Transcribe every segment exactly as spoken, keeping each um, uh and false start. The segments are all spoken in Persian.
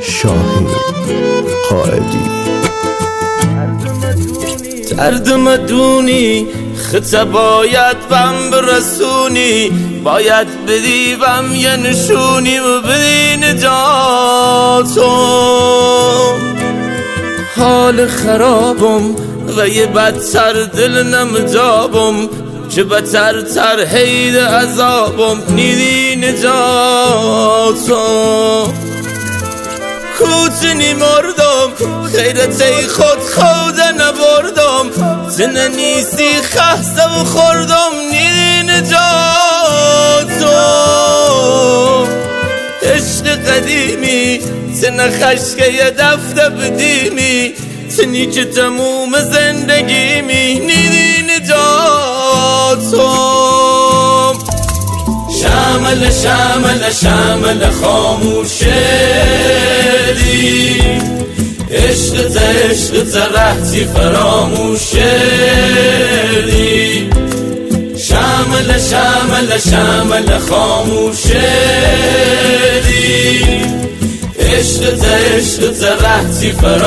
شاهین قائدی. درد مدونی خطه باید بم برسونی، باید بدی بم یه نشونی و بدی نجاتو. حال خرابم و یه بدتر دل نمجابم، چه بدتر تر حید عذابم نیدی نجاتو. کوچنی مردم خیرتی خود خود نبردم، زنه نیستی خسته و خوردم نیدی نجاتو. عشق قدیمی زنه خشکه یه دفته بدیمی، تنی که تموم زندگیمی نیدی نجاتو. شمل شمل شمل خاموشی، عشق تا عشق تا رهتی فراموشی. شمل شمل شمل خاموشی، عشق تا عشق تا رهتی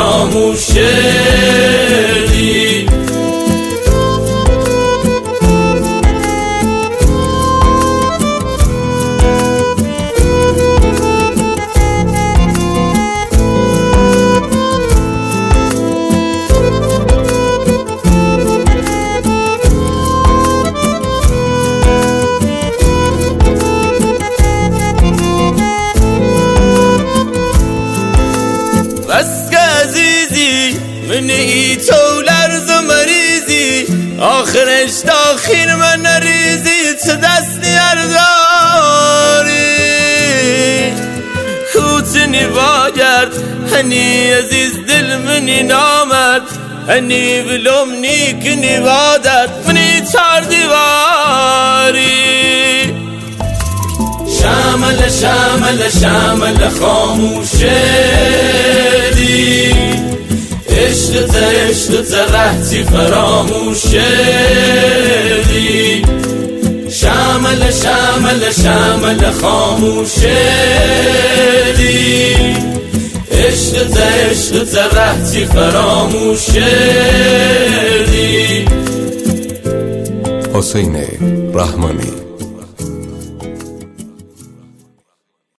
فراموشی. بس که عزیزی من ای تو لرز و مریضی، آخرش داخل من نریزی چه دستی ارداری. کوچنی باید هنی عزیز دل منی نامد، هنی بلوم نیکنی بادت منی چار دیواری. شمل شمل شمل خاموشی، عشق تا عشق تا رهتی فراموشی. شمل شمل شمل خاموشی، عشق تا عشق تا رهتی فراموشی. حسین رحمانی.